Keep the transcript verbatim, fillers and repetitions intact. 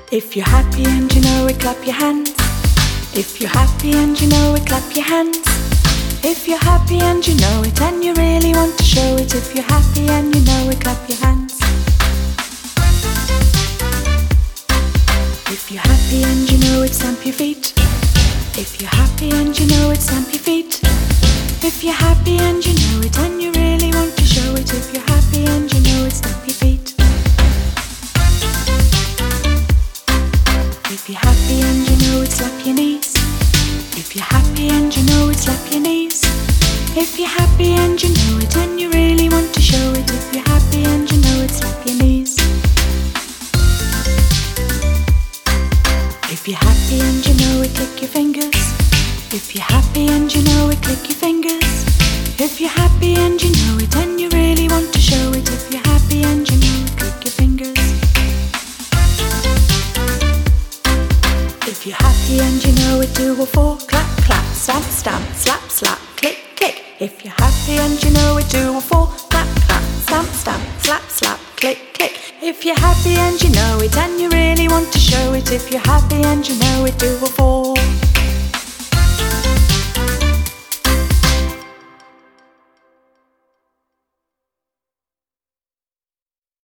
If you're happy and you know it, clap your hands. If you're happy and you know it, clap your hands. If you're happy and you know it and you really want to show it, if you're happy and you know it, clap your hands. If you're happy and you know it, stamp your feet. If you're happy and you know it, stamp your feet. If you're happy and you know it and you really want to show it, if you're happy and you know it, stamp your feet. If you're happy and you know it, slap your knees. If you're happy and you know it, slap your knees. If you're happy and you know it and you really want to show it, if you're happy and you know it, slap your knees. If you're happy and you know it, click your fingers. If you're happy and you know it, click your fingers. If you're happy and you know it and you really want to show it, if you're happy and you know it, click your fingers. If you're happy and you know it, do a four, clap, clap, stamp, stamp, slap, slap, click, click. If you're happy and you know it, do a four, clap, clap, stamp, stamp, slap, slap, click, click. If you're happy and you know it and you really want to show it, if you're happy and you know it, do a four.